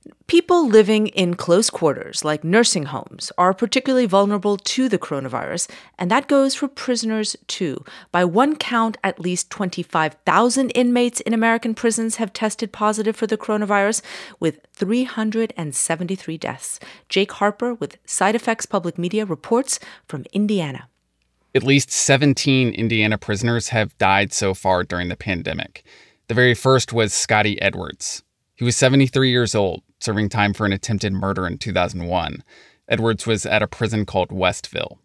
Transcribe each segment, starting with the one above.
People living in close quarters, like nursing homes, are particularly vulnerable to the coronavirus, and that goes for prisoners too. By one count, at least 25,000 inmates in American prisons have tested positive for the coronavirus, with 373 deaths. Jake Harper with Side Effects Public Media reports from Indiana. At least 17 Indiana prisoners have died so far during the pandemic. The very first was Scotty Edwards. He was 73 years old, serving time for an attempted murder in 2001. Edwards was at a prison called Westville.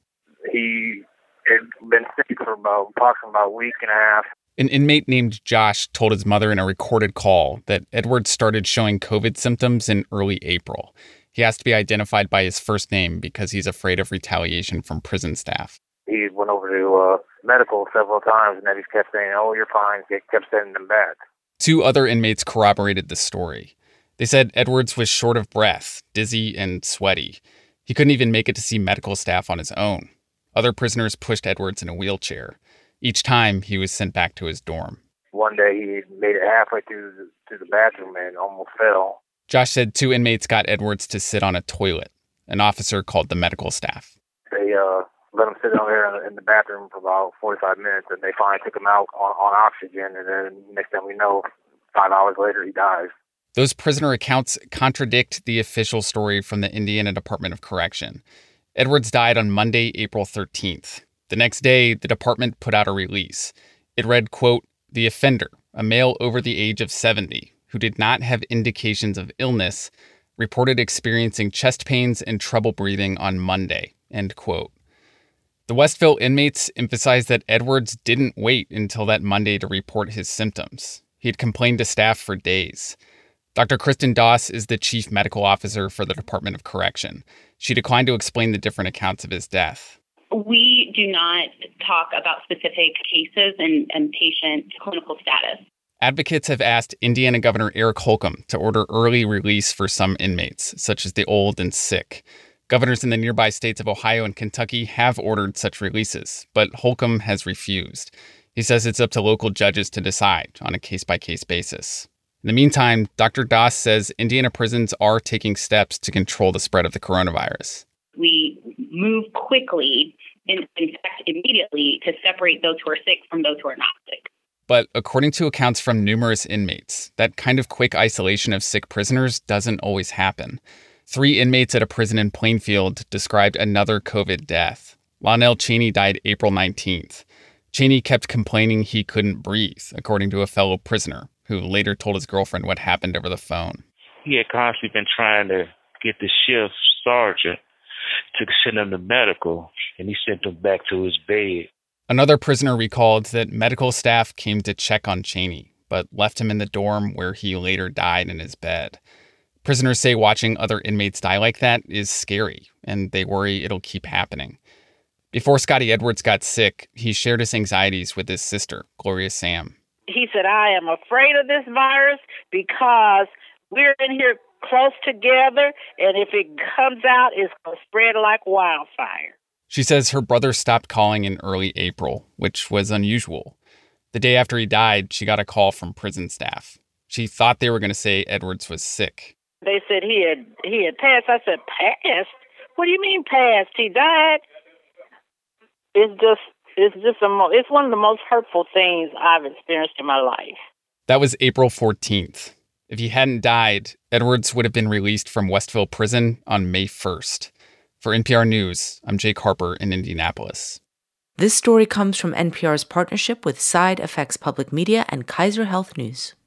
He had been sick for approximately a week and a half. An inmate named Josh told his mother in a recorded call that Edwards started showing COVID symptoms in early April. He asked to be identified by his first name because he's afraid of retaliation from prison staff. He went over to medical several times, and then he kept saying, "Oh, you're fine." They kept sending him back. 2 other inmates corroborated the story. They said Edwards was short of breath, dizzy, and sweaty. He couldn't even make it to see medical staff on his own. Other prisoners pushed Edwards in a wheelchair. Each time, he was sent back to his dorm. One day, he made it halfway to the bathroom and almost fell. Josh said 2 inmates got Edwards to sit on a toilet. An officer called the medical staff. They let him sit down there in the bathroom for about 45 minutes, and they finally took him out on oxygen, and then next thing we know, 5 hours later, he dies. Those prisoner accounts contradict the official story from the Indiana Department of Correction. Edwards died on Monday, April 13th. The next day, the department put out a release. It read, quote, "The offender, a male over the age of 70, who did not have indications of illness, reported experiencing chest pains and trouble breathing on Monday," end quote. The Westville inmates emphasized that Edwards didn't wait until that Monday to report his symptoms. He had complained to staff for days. Dr. Kristen Doss is the chief medical officer for the Department of Correction. She declined to explain the different accounts of his death. We do not talk about specific cases and patient clinical status. Advocates have asked Indiana Governor Eric Holcomb to order early release for some inmates, such as the old and sick. Governors in the nearby states of Ohio and Kentucky have ordered such releases, but Holcomb has refused. He says it's up to local judges to decide on a case-by-case basis. In the meantime, Dr. Doss says Indiana prisons are taking steps to control the spread of the coronavirus. We move quickly, in fact, immediately, to separate those who are sick from those who are not sick. But according to accounts from numerous inmates, that kind of quick isolation of sick prisoners doesn't always happen. 3 inmates at a prison in Plainfield described another COVID death. Lonnell Cheney died April 19th. Cheney kept complaining he couldn't breathe, according to a fellow prisoner, who later told his girlfriend what happened over the phone. He had constantly been trying to get the shift sergeant to send him to medical, and he sent him back to his bed. Another prisoner recalled that medical staff came to check on Cheney, but left him in the dorm where he later died in his bed. Prisoners say watching other inmates die like that is scary, and they worry it'll keep happening. Before Scotty Edwards got sick, he shared his anxieties with his sister, Gloria Sam. He said, "I am afraid of this virus because we're in here close together, and if it comes out, it's going to spread like wildfire." She says her brother stopped calling in early April, which was unusual. The day after he died, she got a call from prison staff. She thought they were going to say Edwards was sick. They said he had passed. I said, "Passed? What do you mean passed? He died?" It's one of the most hurtful things I've experienced in my life. That was April 14th. If he hadn't died, Edwards would have been released from Westville Prison on May 1st. For NPR News, I'm Jake Harper in Indianapolis. This story comes from NPR's partnership with Side Effects Public Media and Kaiser Health News.